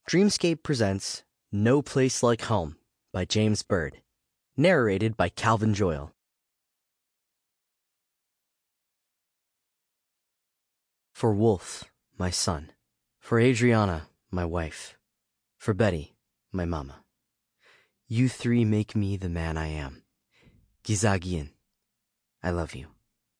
Dreamscape presents No Place Like Home by James Bird, narrated by Calvin Joyle. For Wolf, my son. For Adriana, my wife. For Betty, my mama. You three make me the man I am. Gizagian, I love you.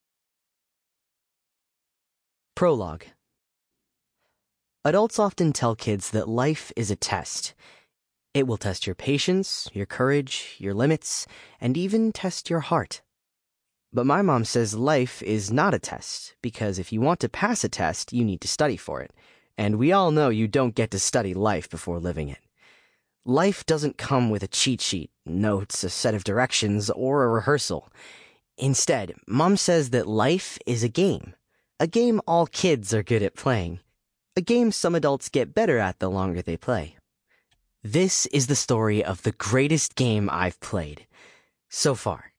Prologue. Adults often tell kids that life is a test. It will test your patience, your courage, your limits, and even test your heart. But my mom says life is not a test, because if you want to pass a test, you need to study for it. And we all know you don't get to study life before living it. Life doesn't come with a cheat sheet, notes, a set of directions, or a rehearsal. Instead, Mom says that life is a game all kids are good at playing. A game some adults get better at the longer they play. This is the story of the greatest game I've played so far.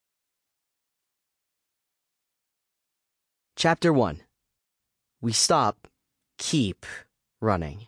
Chapter 1. We keep running.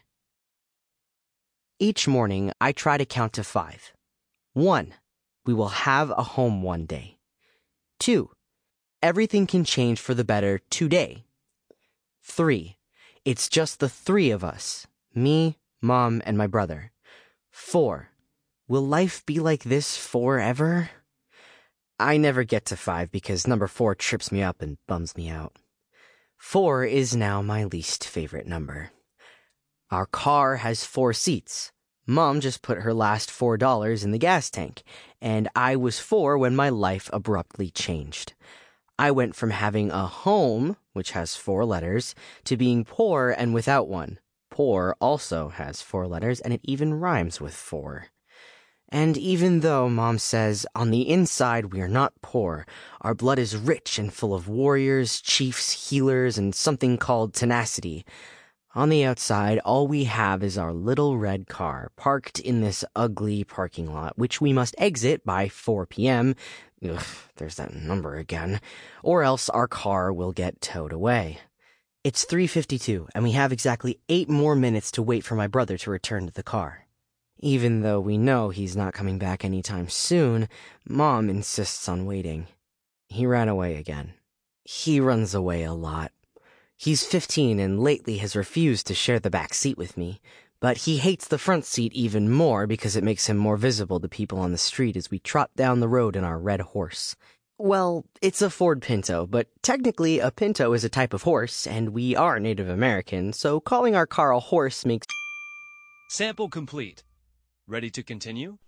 Each morning, I try to count to 5. 1. We will have a home one day. 2. Everything can change for the better today. 3. It's just the 3 of us, me, Mom, and my brother. 4. Will life be like this forever? I never get to 5 because number 4 trips me up and bums me out. 4 is now my least favorite number. Our car has 4 seats. Mom just put her last $4 in the gas tank, and I was 4 when my life abruptly changed. I went from having a home, which has 4 letters, to being poor and without one. Poor also has 4 letters, and it even rhymes with 4. And even though Mom says, on the inside we are not poor, our blood is rich and full of warriors, chiefs, healers, and something called tenacity. On the outside, all we have is our little red car, parked in this ugly parking lot, which we must exit by 4 p.m., ugh, there's that number again, or else our car will get towed away. It's 3:52, and we have exactly 8 more minutes to wait for my brother to return to the car. Even though we know he's not coming back anytime soon, Mom insists on waiting. He ran away again. He runs away a lot. He's 15 and lately has refused to share the back seat with me, but he hates the front seat even more because it makes him more visible to people on the street as we trot down the road in our red horse. Well, it's a Ford Pinto, but technically a Pinto is a type of horse, and we are Native American, so calling our car a horse makes... Sample complete. Ready to continue?